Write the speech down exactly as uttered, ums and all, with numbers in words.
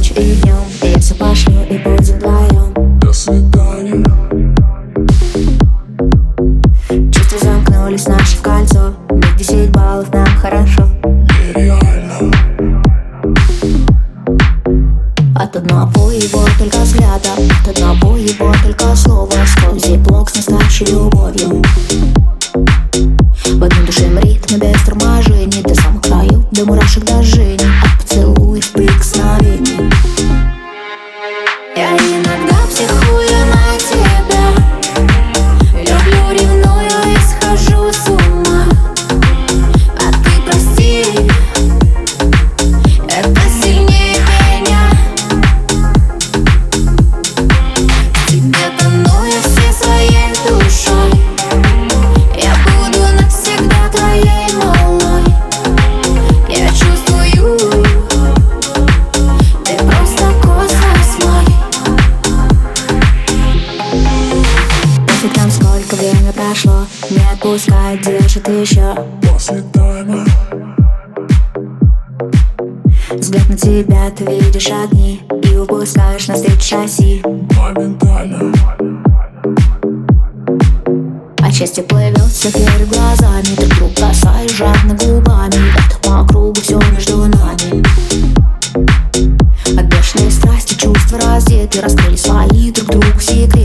ночью и днем. Я все пошлю и будем вдвоем. До свидания. Чувства замкнулись наши в кольцо. Миг десять баллов, нам хорошо. Нереально. От одного его только взгляда, от одного его только слова, сквозь блок с настоящей любовью. В одном душем ритме без торможений, до самых краев, до мурашек до жжений, от поцелуев прикосновений. Я иногда психую на тебя, люблю, ревную и схожу с ума. А ты прости, это сильнее меня. Тебе тону я всей своей душой. Я буду навсегда твоей малой. Я чувствую, ты просто космос мой. После там сколько время прошло, не отпускает, держит еще. После тайма. Взгляд на тебя, ты видишь огни и упускаешь навстречу шасси. Моментально. А счастье плывет все перед глазами, друг друга касаясь жадно губами. Это по кругу все между нами. От бешеной страсти чувства раздеты, раскрыли свои друг другу секреты.